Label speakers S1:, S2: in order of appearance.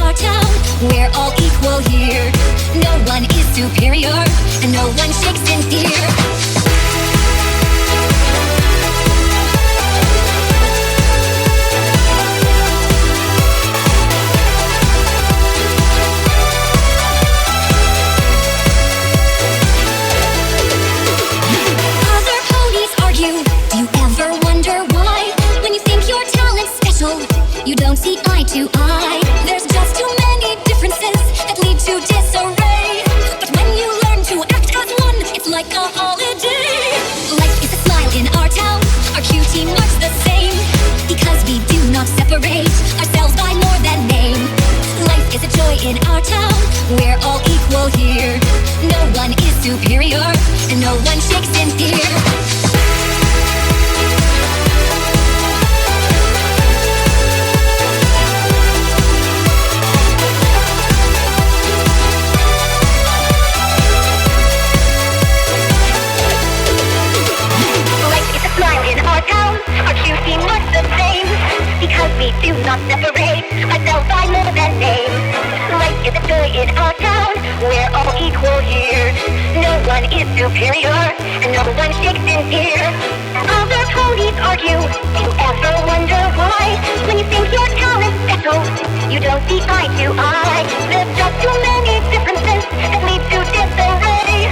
S1: our town. We're all equal here. No one is superior, and no one shakes in fear. You don't see eye to eye. There's just too many differences that lead to disarray. But when you learn to act as one, it's like a holiday. Life is a smile in our town. Our cutie marks the same. Because we do not separate ourselves by more than name. Life is a joy in our town. We're all equal here. No one is superior, and no one shakes in fear. Because we do not separate ourselves by more than name. Life is a joy in our town. We're all equal here. No one is superior, and no one shakes in fear. Other ponies argue. Do you ever wonder why? When you think your talent's special, you don't see eye to eye. There's just too many differences that lead to disarray.